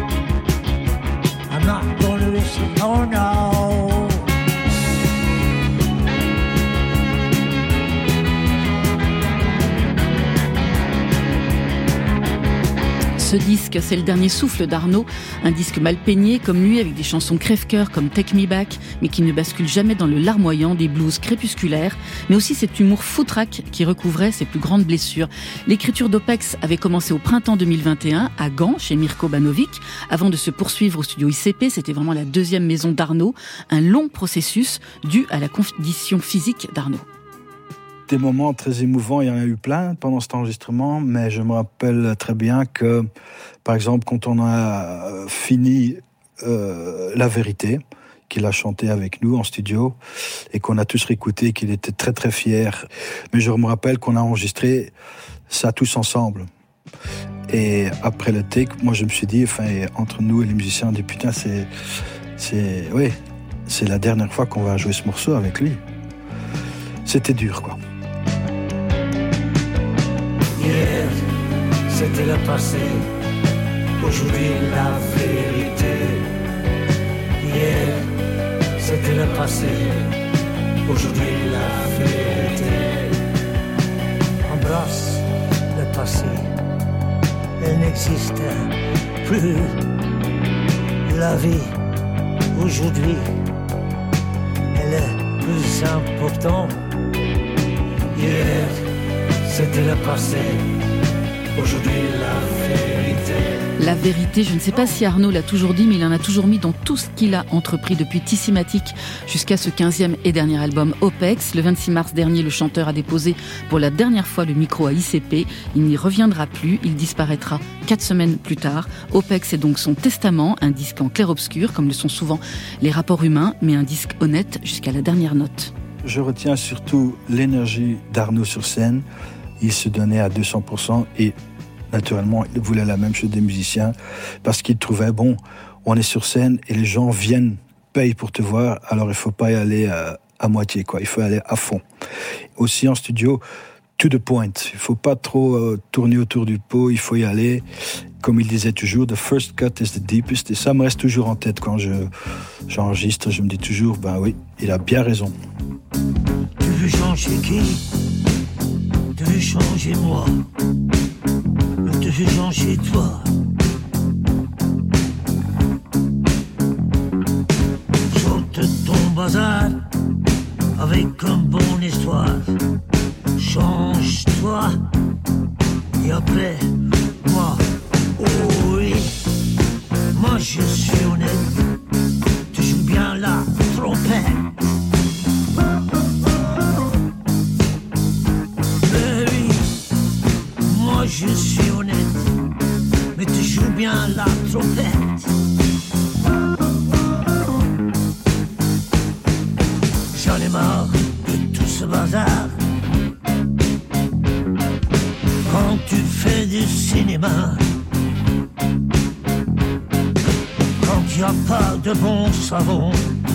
I'm not gonna whistle. Oh no. Ce disque, c'est le dernier souffle d'Arnaud, un disque mal peigné comme lui, avec des chansons crève-cœur comme Take Me Back, mais qui ne bascule jamais dans le larmoyant, des blues crépusculaires, mais aussi cet humour foutraque qui recouvrait ses plus grandes blessures. L'écriture d'Opex avait commencé au printemps deux mille vingt et un, à Gand, chez Mirko Banovic, avant de se poursuivre au studio I C P. C'était vraiment la deuxième maison d'Arnaud, un long processus dû à la condition physique d'Arnaud. Des moments très émouvants, il y en a eu plein pendant cet enregistrement, mais je me rappelle très bien que, par exemple, quand on a fini euh, La Vérité, qu'il a chanté avec nous en studio, et qu'on a tous réécouté, qu'il était très très fier. Mais je me rappelle qu'on a enregistré ça tous ensemble. Et après le take, moi je me suis dit, enfin, entre nous et les musiciens, on dit putain, c'est, c'est, oui, c'est la dernière fois qu'on va jouer ce morceau avec lui. C'était dur, quoi. Hier, c'était le passé, aujourd'hui la vérité. Hier, c'était le passé, aujourd'hui la vérité. Embrasse le passé, elle n'existe plus. La vie, aujourd'hui, elle est plus importante. Hier, c'était le passé, aujourd'hui la vérité. La vérité, je ne sais pas si Arnaud l'a toujours dit, mais il en a toujours mis dans tout ce qu'il a entrepris depuis Tissimatic jusqu'à ce quinzième et dernier album Opex. Le vingt-six mars dernier, le chanteur a déposé pour la dernière fois le micro à I C P. Il n'y reviendra plus, il disparaîtra quatre semaines plus tard. Opex est donc son testament, un disque en clair-obscur, comme le sont souvent les rapports humains, mais un disque honnête jusqu'à la dernière note. Je retiens surtout l'énergie d'Arnaud sur scène. Il se donnait à deux cents pour cent et naturellement, il voulait la même chose des musiciens parce qu'il trouvait, bon, on est sur scène et les gens viennent, payent pour te voir, alors il ne faut pas y aller à, à moitié, quoi. Il faut aller à fond. Aussi en studio, to the point. Il ne faut pas trop euh, tourner autour du pot, il faut y aller. Comme il disait toujours, the first cut is the deepest. Et ça me reste toujours en tête quand je, j'enregistre. Je me dis toujours, ben oui, il a bien raison. Tu veux changer qui? Tu veux changer moi? Je veux changer toi. Saute ton bazar avec une bonne histoire. Change-toi et après moi. Oh oui, moi je suis honnête. Tu joues bien la trompette. Mais oui, moi je suis honnête. Mais tu joues bien la trompette. J'en ai marre de tout ce bazar. Quand tu fais du cinéma, quand il n'y a pas de bon savon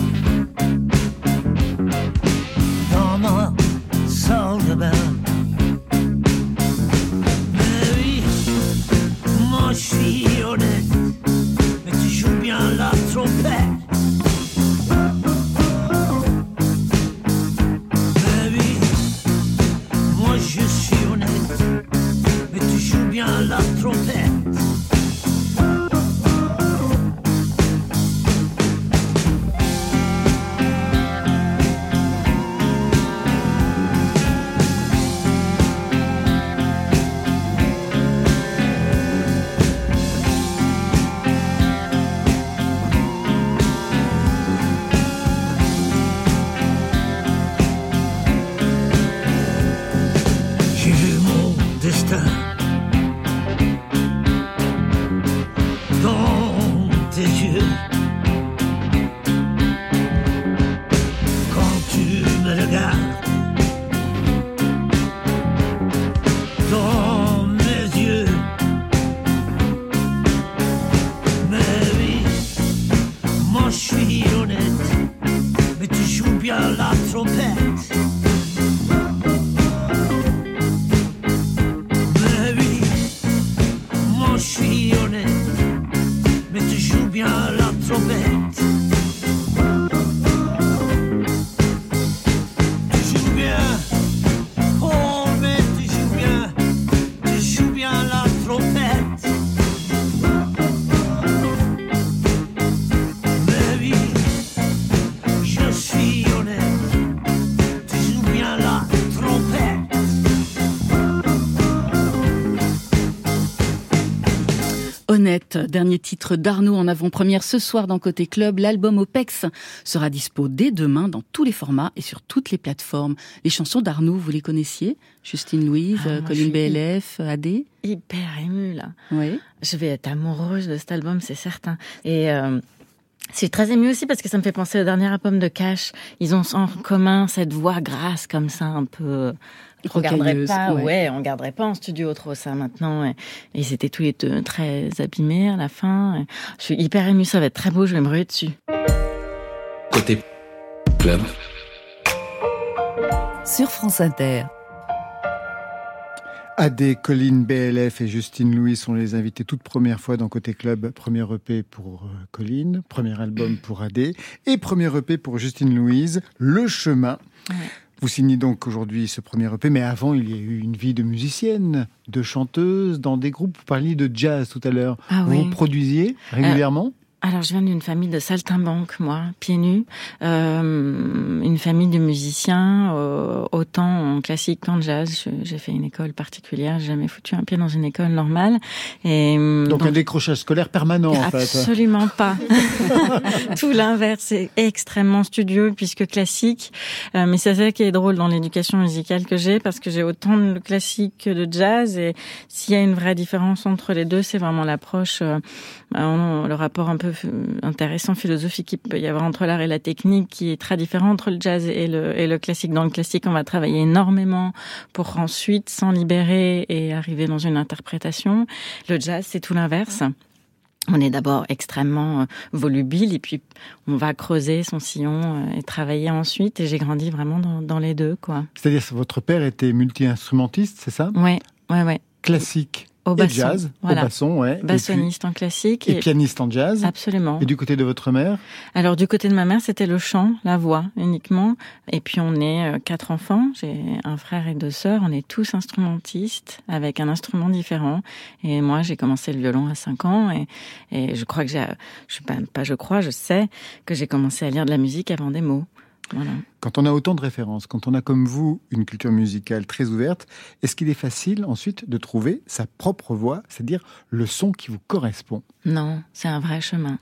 dans ma salle de bain. Je suis honnête, mais tu joues bien la trompette. Mais oui, moi je suis honnête, mais tu joues bien la trompette. Honnête, dernier titre d'Arnaud en avant-première ce soir dans Côté Club. L'album Opex sera dispo dès demain dans tous les formats et sur toutes les plateformes. Les chansons d'Arnaud, vous les connaissiez? Justine Louise, ah, Colline B L F, A D? Hyper émue là. Oui. Je vais être amoureuse de cet album, c'est certain. Et euh, c'est très ému aussi parce que ça me fait penser au dernier album de Cash. Ils ont en commun cette voix grasse comme ça, un peu... On garderait pas, ouais. ouais, on garderait pas en studio trop ça maintenant. Et, et ils étaient tous les deux très abîmés à la fin. Et je suis hyper émue, ça va être très beau, je vais me ruer dessus. Côté Club. Sur France Inter. A D, Colline B L F et Justine Louis sont les invités toute première fois dans Côté Club. Premier E P pour Colline, premier album pour A D et premier E P pour Justine Louise, Le Chemin. Ouais. Vous signez donc aujourd'hui ce premier E P, mais avant, il y a eu une vie de musicienne, de chanteuse, dans des groupes. Vous parliez de jazz tout à l'heure. Ah vous oui. vous produisiez régulièrement ? Alors, je viens d'une famille de saltimbanques, moi, pieds nus. Euh, une famille de musiciens, euh, autant en classique qu'en jazz. Je, j'ai fait une école particulière, j'ai jamais foutu un pied dans une école normale. Et, donc, donc un décrochage scolaire permanent, en fait. Absolument pas. Tout l'inverse, c'est extrêmement studieux, puisque classique. Euh, mais c'est ça qui est drôle dans l'éducation musicale que j'ai, parce que j'ai autant de classique que de jazz. Et s'il y a une vraie différence entre les deux, c'est vraiment l'approche, euh, le rapport un peu intéressant philosophique qu'il peut y avoir entre l'art et la technique, qui est très différent entre le jazz et le, et le classique. Dans le classique, on va travailler énormément pour ensuite s'en libérer et arriver dans une interprétation. Le jazz, c'est tout l'inverse. On est d'abord extrêmement volubile et puis on va creuser son sillon et travailler ensuite. Et j'ai grandi vraiment dans, dans les deux, quoi. C'est-à-dire que votre père était multi-instrumentiste, c'est ça ? Ouais, ouais, ouais. Classique. Au et basson, jazz, voilà. Au basson, ouais. Bassoniste puis, en classique. Et, et pianiste en jazz. Absolument. Et du côté de votre mère ? Alors, du côté de ma mère, c'était le chant, la voix uniquement. Et puis, on est quatre enfants. J'ai un frère et deux sœurs. On est tous instrumentistes avec un instrument différent. Et moi, j'ai commencé le violon à cinq ans. Et, et je crois que j'ai... Je sais pas, pas je crois, je sais que j'ai commencé à lire de la musique avant des mots. Voilà. Quand on a autant de références, quand on a comme vous une culture musicale très ouverte, est-ce qu'il est facile ensuite de trouver sa propre voix, c'est-à-dire le son qui vous correspond ? Non, c'est un vrai chemin.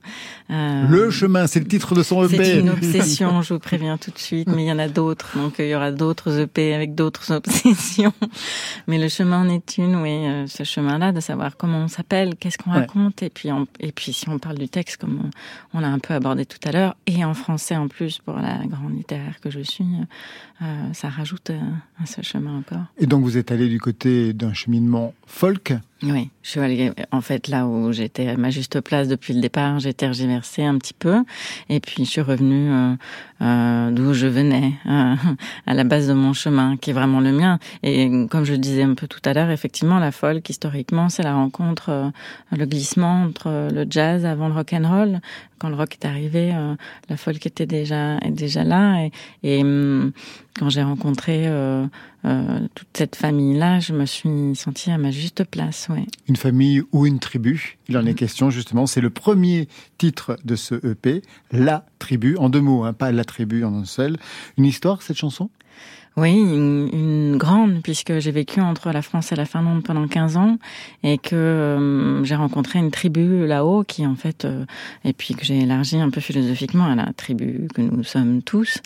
euh, le chemin, c'est le titre de son E P. C'est une obsession, je vous préviens tout de suite, mais il y en a d'autres, donc il y aura d'autres E P avec d'autres obsessions. Mais le chemin en est une, oui, euh, ce chemin-là, de savoir comment on s'appelle, qu'est-ce qu'on ouais. raconte, et puis, on, et puis si on parle du texte, comme on, on l'a un peu abordé tout à l'heure, et en français en plus, pour la grande littéraire que je suis, euh, ça rajoute euh, à ce chemin encore. Et donc vous êtes allé du côté d'un cheminement folk ? Oui, je suis allée, en fait, là où j'étais à ma juste place depuis le départ, j'ai tergiversé un petit peu, et puis je suis revenue euh, euh, d'où je venais, euh, à la base de mon chemin, qui est vraiment le mien. Et comme je le disais un peu tout à l'heure, effectivement, la folk, historiquement, c'est la rencontre, euh, le glissement entre le jazz avant le rock'n'roll. Quand le rock est arrivé, euh, la folk était déjà, est déjà là, et, et hum, quand j'ai rencontré euh, euh, toute cette famille-là, je me suis sentie à ma juste place. Ouais. Une famille ou une tribu, il en est mmh. question justement. C'est le premier titre de ce E P, La Tribu, en deux mots, hein, pas La Tribu en un seul. Une histoire, cette chanson ? Oui, une, une grande, puisque j'ai vécu entre la France et la Finlande pendant quinze ans et que euh, j'ai rencontré une tribu là-haut qui, en fait, euh, et puis que j'ai élargi un peu philosophiquement à la tribu que nous sommes tous.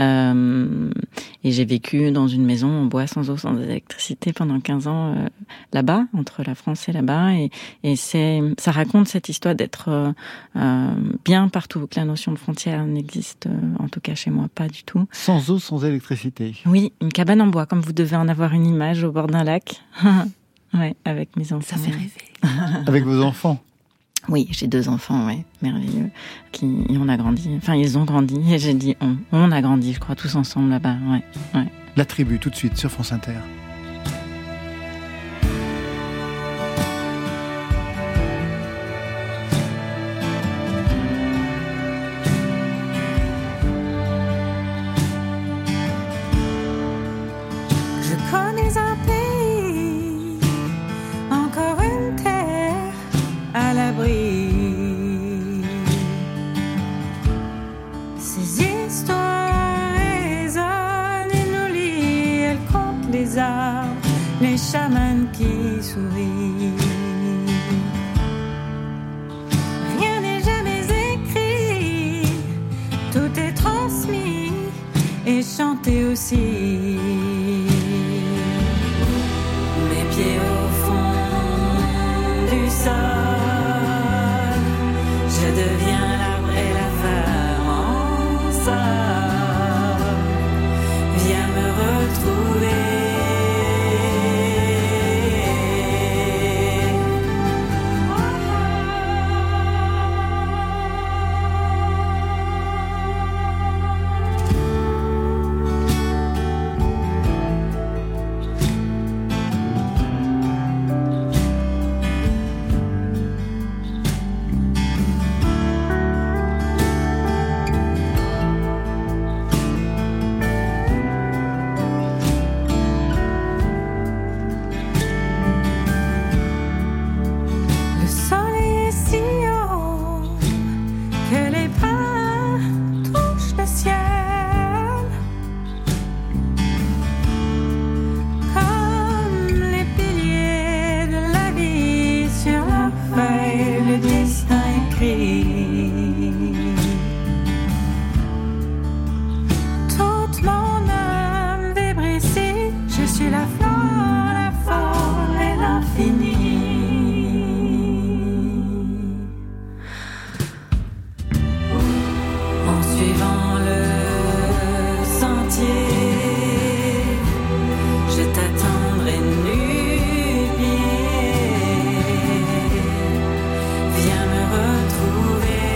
Euh, et j'ai vécu dans une maison en bois, sans eau, sans électricité pendant quinze ans euh, là-bas, entre la France et là-bas. Et, et c'est, ça raconte cette histoire d'être euh, euh, bien partout, que la notion de frontière n'existe, euh, en tout cas chez moi, pas du tout. Sans eau, sans électricité. Oui. Oui, une cabane en bois, comme vous devez en avoir une image au bord d'un lac. Ouais, avec mes enfants. Ça fait rêver. Avec vos enfants ? Oui, j'ai deux enfants, ouais, merveilleux, qui on a grandi. Enfin, ils ont grandi et j'ai dit on. On a grandi, je crois, tous ensemble là-bas. Ouais, ouais. La Tribu, tout de suite sur France Inter. Les chamans qui sourient. Rien n'est jamais écrit, tout est transmis et chanté aussi. Mes pieds au fond du sol, je deviens l'arbre et la fleur ensemble. Viens me retrouver. suivant le sentier. Je t'attendrai nu-pieds. Viens me retrouver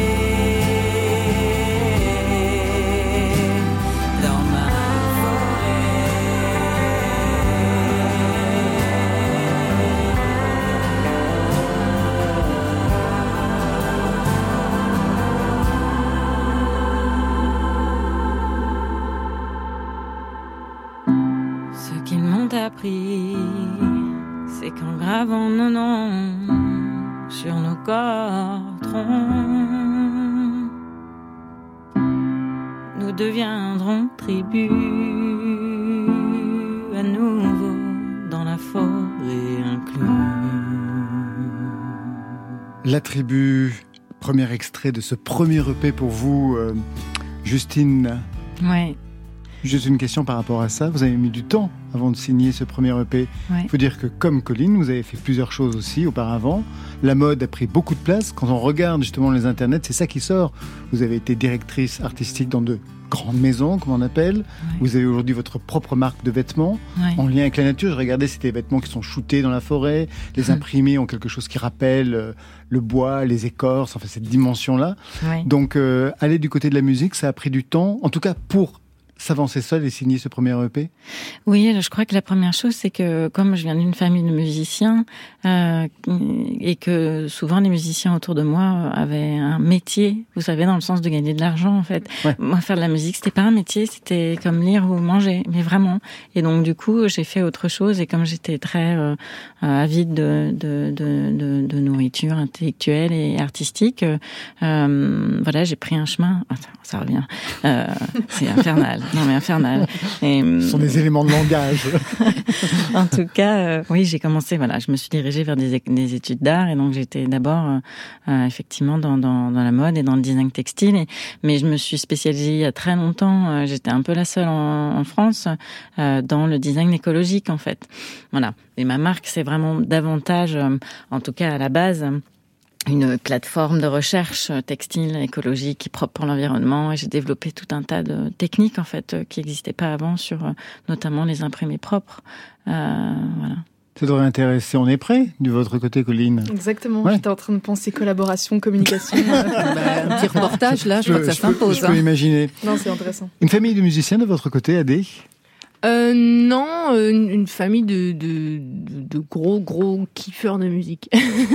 dans ma Ce qu'ils m'ont appris, c'est qu'en gravant nos noms sur nos corps troncs, nous deviendrons tribu à nouveau dans la forêt inclus. La tribu, premier extrait de ce premier E P pour vous, euh, Justine. Ouais. Juste une question par rapport à ça. Vous avez mis du temps avant de signer ce premier E P. Il Ouais. faut dire que comme Colline, vous avez fait plusieurs choses aussi auparavant. La mode a pris beaucoup de place. Quand on regarde justement les internets, c'est ça qui sort. Vous avez été directrice artistique dans de grandes maisons, comme on appelle. Ouais. Vous avez aujourd'hui votre propre marque de vêtements ouais. en lien avec la nature. Je regardais, c'était des vêtements qui sont shootés dans la forêt. Les mmh. imprimés ont quelque chose qui rappelle euh, le bois, les écorces, enfin cette dimension-là. Ouais. Donc euh, aller du côté de la musique, ça a pris du temps. En tout cas pour s'avancer seul et signer ce premier E P? Oui, alors je crois que la première chose, c'est que comme je viens d'une famille de musiciens euh, et que souvent les musiciens autour de moi avaient un métier, vous savez, dans le sens de gagner de l'argent en fait. Ouais. Moi, faire de la musique, c'était pas un métier, c'était comme lire ou manger, mais vraiment. Et donc du coup, j'ai fait autre chose et comme j'étais très euh, avide de, de, de, de, de nourriture intellectuelle et artistique, euh, voilà, j'ai pris un chemin. Attends, ça revient. Euh, c'est infernal. Non mais infernal. Et, ce sont des éléments de langage. En tout cas, euh, oui, j'ai commencé. Voilà, je me suis dirigée vers des, des études d'art et donc j'étais d'abord euh, effectivement dans, dans, dans la mode et dans le design textile. Et, mais je me suis spécialisée il y a très longtemps. Euh, j'étais un peu la seule en, en France euh, dans le design écologique en fait. Voilà. Et ma marque, c'est vraiment davantage, euh, en tout cas à la base, une plateforme de recherche textile écologique propre pour l'environnement et j'ai développé tout un tas de techniques en fait qui n'existaient pas avant sur euh, notamment les imprimés propres. Euh, voilà. Ça devrait intéresser. On est prêt de votre côté, Colline? Exactement. Ouais. J'étais en train de penser collaboration, communication. bah, un petit reportage là, je, je crois que ça s'impose. Je peux, je peux imaginer. Non, c'est intéressant. Une famille de musiciens de votre côté, Adé? Euh, non, une, une famille de, de, de, de gros, gros kiffeurs de musique.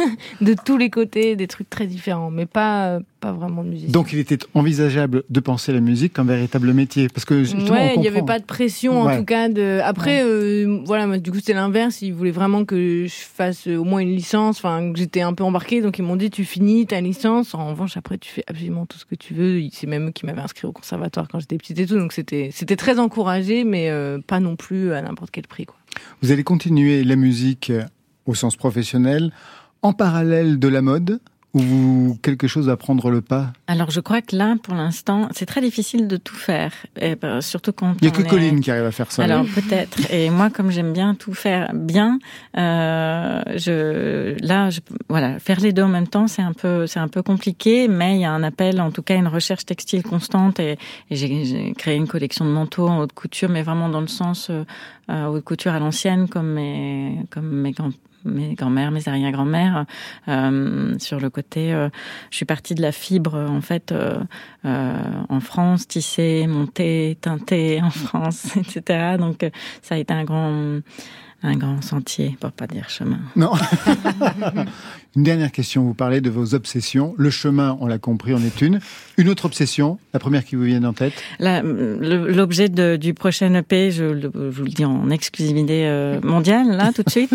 De tous les côtés, des trucs très différents, mais pas, pas vraiment de musique. Donc il était envisageable de penser la musique comme véritable métier, parce que justement, ouais, il n'y avait pas de pression ouais. en tout cas. De... Après, ouais. euh, voilà, moi, du coup c'était l'inverse. Ils voulaient vraiment que je fasse au moins une licence, enfin que j'étais un peu embarquée, donc ils m'ont dit tu finis ta licence. En revanche, après tu fais absolument tout ce que tu veux. C'est même eux qui m'avaient inscrit au conservatoire quand j'étais petite et tout, donc c'était c'était très encouragé, mais euh, pas non plus à n'importe quel prix, quoi. Vous allez continuer la musique au sens professionnel en parallèle de la mode ou quelque chose va prendre le pas? Alors je crois que là, pour l'instant, c'est très difficile de tout faire, et ben, surtout quand il n'y a on que est... Colline qui arrive à faire ça. Alors peut-être. Et moi, comme j'aime bien tout faire bien, euh, je là, je, voilà, faire les deux en même temps, c'est un peu, c'est un peu compliqué, mais il y a un appel, en tout cas, une recherche textile constante, et, et j'ai, j'ai créé une collection de manteaux en haute couture, mais vraiment dans le sens euh, haute couture à l'ancienne, comme mes, comme mes grands mes grand-mères, mes arrière-grand-mères, euh, sur le côté, euh, je suis partie de la fibre, en fait, euh, euh, en France, tissée, montée, teintée en France, et cetera. Donc, ça a été un grand, un grand sentier, pour pas dire chemin. Non. Une dernière question, vous parlez de vos obsessions. Le chemin, on l'a compris, en est une. Une autre obsession, la première qui vous vient en tête? Là, l'objet de, du prochain E P, je, je vous le dis en exclusivité euh, mondiale, là, tout de suite.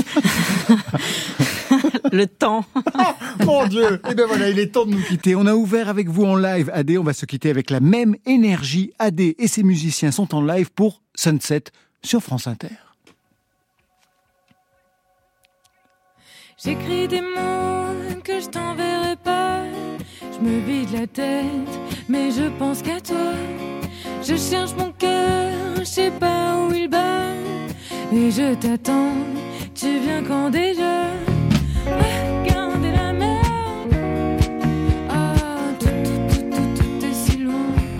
Le temps. Oh, mon Dieu. Et ben voilà, il est temps de nous quitter. On a ouvert avec vous en live. Adé, on va se quitter avec la même énergie. Adé et ses musiciens sont en live pour Sunset sur France Inter. J'écris des mots que je t'enverrai pas. Je me vide la tête, mais je pense qu'à toi. Je cherche mon cœur, je sais pas où il bat. Et je t'attends, tu viens quand déjà? Regarder la mer. Ah, tout, tout, tout, tout, tout est si loin.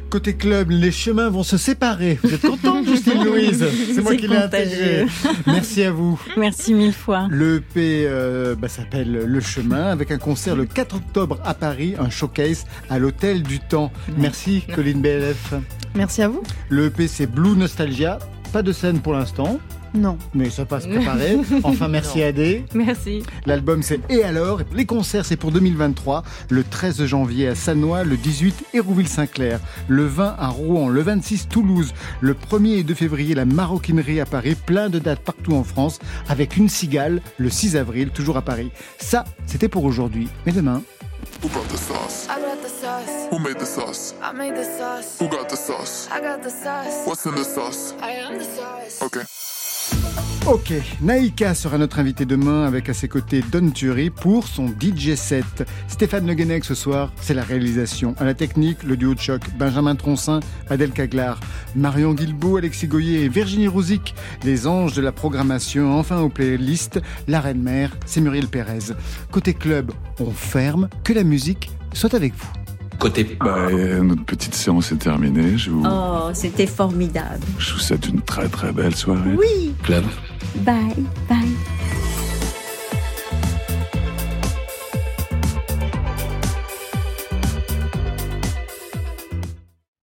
Côté club, les chemins vont se séparer. Vous êtes contente, Justine Louise? C'est moi C'est qui l'ai intégré. Merci à vous. Merci mille fois. Le E P euh, bah, s'appelle Le Chemin, avec un concert le quatre octobre à Paris, un showcase à l'Hôtel du Temps. Merci, Colline B L F. Merci à vous. Le E P, c'est Blue Nostalgia. Pas de scène pour l'instant. Non. Mais ça passe préparé. Enfin, merci Adé. Merci. L'album, c'est Et alors? Les concerts, c'est pour deux mille vingt-trois. Le treize janvier à Sannois, le dix-huit Hérouville-Saint-Clair, le vingt à Rouen, le vingt-six Toulouse, le premier et deux février la Maroquinerie à Paris. Plein de dates partout en France, avec une cigale le six avril, toujours à Paris. Ça, c'était pour aujourd'hui. Mais demain... Who brought the sauce? I brought the sauce. Who made the sauce? I made the sauce. Who got the sauce? I got the sauce. What's in the sauce? I am the sauce. Okay. Ok, Naïka sera notre invité demain avec à ses côtés Don Turi pour son D J set. Stéphane Le Guenec ce soir, c'est la réalisation. À la technique, le duo de choc, Benjamin Troncin, Adèle Caglar, Marion Guilbault, Alexis Goyer et Virginie Rouzic, les anges de la programmation. Enfin aux playlists, la reine mère, c'est Muriel Pérez. Côté club, on ferme, que la musique soit avec vous. Côté... Bah, euh, notre petite séance est terminée. Je vous... Oh, c'était formidable. Je vous souhaite une très très belle soirée. Oui. Club. Bye, bye.